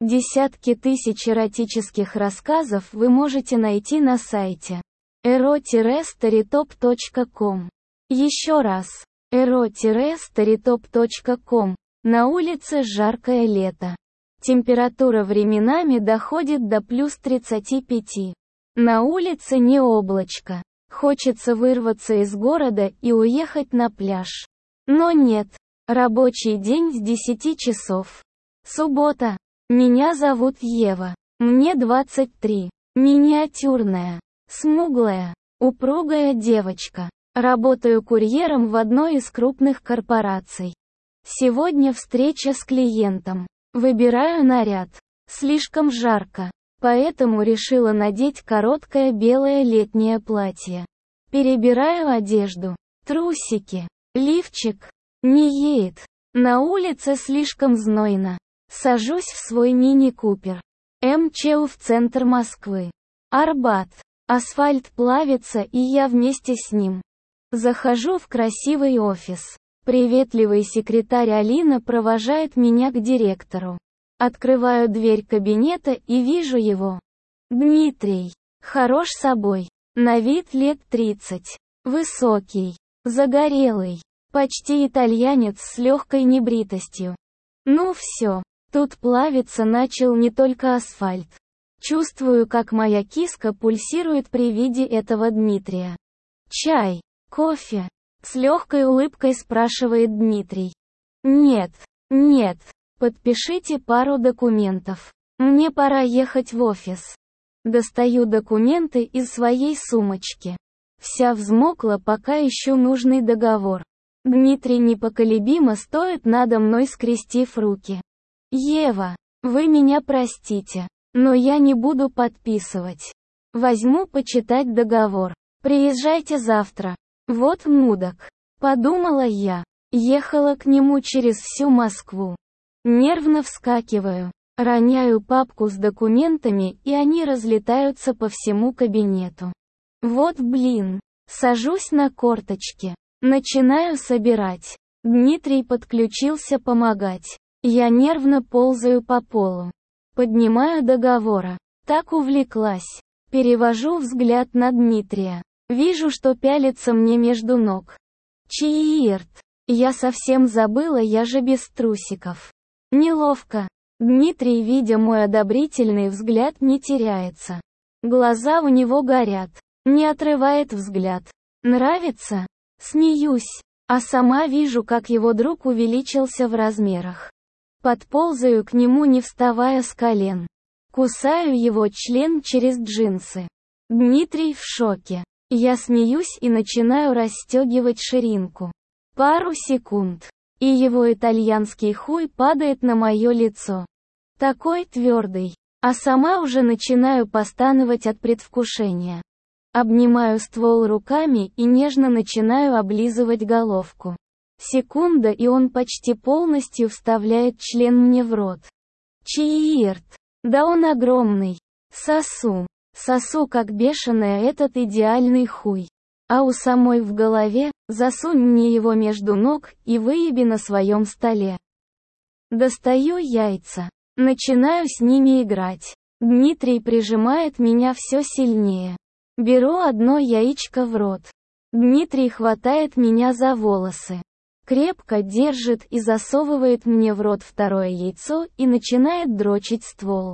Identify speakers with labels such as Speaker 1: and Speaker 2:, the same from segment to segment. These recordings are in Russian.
Speaker 1: Десятки тысяч эротических рассказов вы можете найти на сайте ero-storytop.com. Еще раз, ero-storytop.com. На улице жаркое лето. Температура временами доходит до плюс 35. На улице не облачко. Хочется вырваться из города и уехать на пляж. Но нет. Рабочий день с 10 часов. Суббота. Меня зовут Ева. Мне 23. Миниатюрная, смуглая, упругая девочка. Работаю курьером в одной из крупных корпораций. Сегодня встреча с клиентом. Выбираю наряд. Слишком жарко, поэтому решила надеть короткое белое летнее платье. Перебираю одежду. Трусики, лифчик. Не едет. На улице слишком знойно. Сажусь в свой мини-купер. МЧУ в центр Москвы. Арбат. Асфальт плавится, и я вместе с ним. Захожу в красивый офис. Приветливый секретарь Алина провожает меня к директору. Открываю дверь кабинета и вижу его. Дмитрий. Хорош собой. На вид лет 30. Высокий. Загорелый. Почти итальянец с легкой небритостью. Ну все. Тут плавиться начал не только асфальт. Чувствую, как моя киска пульсирует при виде этого Дмитрия. «Чай? Кофе?» — с легкой улыбкой спрашивает Дмитрий. «Нет, нет. Подпишите пару документов. Мне пора ехать в офис». Достаю документы из своей сумочки. Вся взмокла, пока ищу нужный договор. Дмитрий непоколебимо стоит надо мной, скрестив руки. «Ева, вы меня простите, но я не буду подписывать. Возьму почитать договор. Приезжайте завтра». Вот мудак. Подумала я. Ехала к нему через всю Москву. Нервно вскакиваю. Роняю папку с документами, и они разлетаются по всему кабинету. Вот блин. Сажусь на корточки. Начинаю собирать. Дмитрий подключился помогать. Я нервно ползаю по полу. Поднимаю договора. Так увлеклась. Перевожу взгляд на Дмитрия. Вижу, что пялится мне между ног. Чиирт. Я совсем забыла, я же без трусиков. Неловко. Дмитрий, видя мой одобрительный взгляд, не теряется. Глаза у него горят. Не отрывает взгляд. Нравится? Смеюсь. А сама вижу, как его друг увеличился в размерах. Подползаю к нему, не вставая с колен. Кусаю его член через джинсы. Дмитрий в шоке. Я смеюсь и начинаю расстегивать ширинку. Пару секунд. И его итальянский хуй падает на мое лицо. Такой твердый. А сама уже начинаю постановать от предвкушения. Обнимаю ствол руками и нежно начинаю облизывать головку. Секунда, и он почти полностью вставляет член мне в рот. Чиирт. Да он огромный. Сосу. Сосу как бешеная этот идеальный хуй. А у самой в голове: засунь мне его между ног и выеби на своем столе. Достаю яйца. Начинаю с ними играть. Дмитрий прижимает меня все сильнее. Беру одно яичко в рот. Дмитрий хватает меня за волосы. Крепко держит и засовывает мне в рот второе яйцо и начинает дрочить ствол.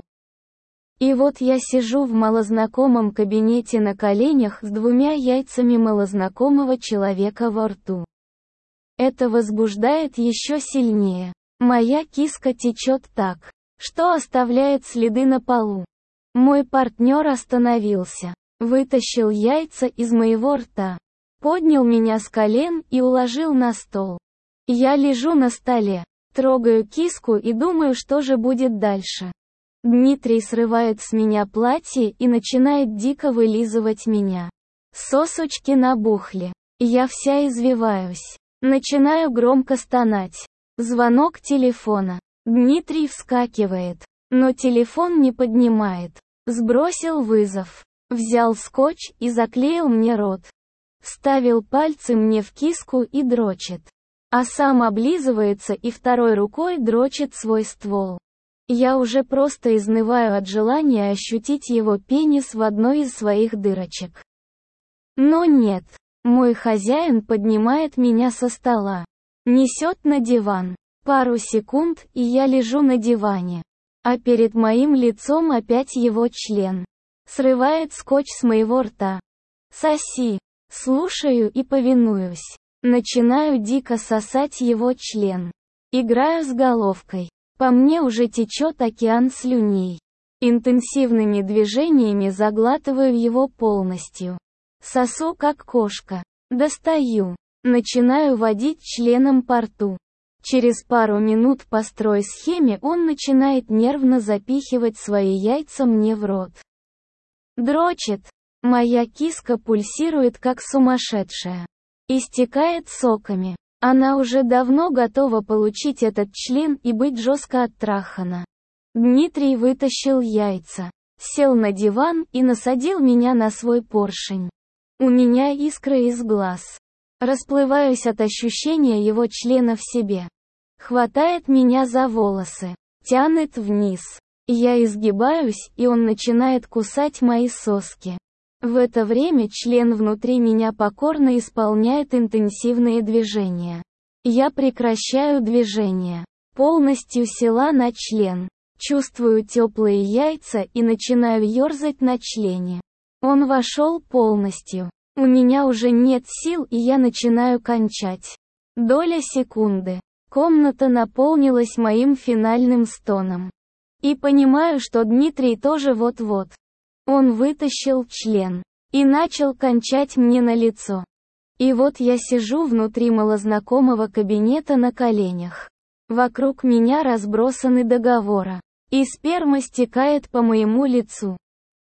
Speaker 1: И вот я сижу в малознакомом кабинете на коленях с двумя яйцами малознакомого человека во рту. Это возбуждает еще сильнее. Моя киска течет так, что оставляет следы на полу. Мой партнер остановился, вытащил яйца из моего рта, поднял меня с колен и уложил на стол. Я лежу на столе, трогаю киску и думаю, что же будет дальше. Дмитрий срывает с меня платье и начинает дико вылизывать меня. Сосочки набухли. Я вся извиваюсь. Начинаю громко стонать. Звонок телефона. Дмитрий вскакивает, но телефон не поднимает. Сбросил вызов. Взял скотч и заклеил мне рот. Вставил пальцы мне в киску и дрочит. А сам облизывается и второй рукой дрочит свой ствол. Я уже просто изнываю от желания ощутить его пенис в одной из своих дырочек. Но нет. Мой хозяин поднимает меня со стола. Несет на диван. Пару секунд, и я лежу на диване. А перед моим лицом опять его член. Срывает скотч с моего рта. Соси. Слушаю и повинуюсь. Начинаю дико сосать его член. Играю с головкой. По мне уже течет океан слюней. Интенсивными движениями заглатываю его полностью. Сосу как кошка. Достаю. Начинаю водить членом по рту. Через пару минут по строй-схеме он начинает нервно запихивать свои яйца мне в рот. Дрочит. Моя киска пульсирует как сумасшедшая. Истекает соками. Она уже давно готова получить этот член и быть жестко оттрахана. Дмитрий вытащил яйца, сел на диван и насадил меня на свой поршень. У меня искры из глаз. Расплываюсь от ощущения его члена в себе. Хватает меня за волосы, тянет вниз. Я изгибаюсь, и он начинает кусать мои соски. В это время член внутри меня покорно исполняет интенсивные движения. Я прекращаю движение. Полностью села на член. Чувствую теплые яйца и начинаю ерзать на члене. Он вошел полностью. У меня уже нет сил, и я начинаю кончать. Доля секунды. Комната наполнилась моим финальным стоном. И понимаю, что Дмитрий тоже вот-вот. Он вытащил член и начал кончать мне на лицо. И вот я сижу внутри малознакомого кабинета на коленях. Вокруг меня разбросаны договоры. И сперма стекает по моему лицу.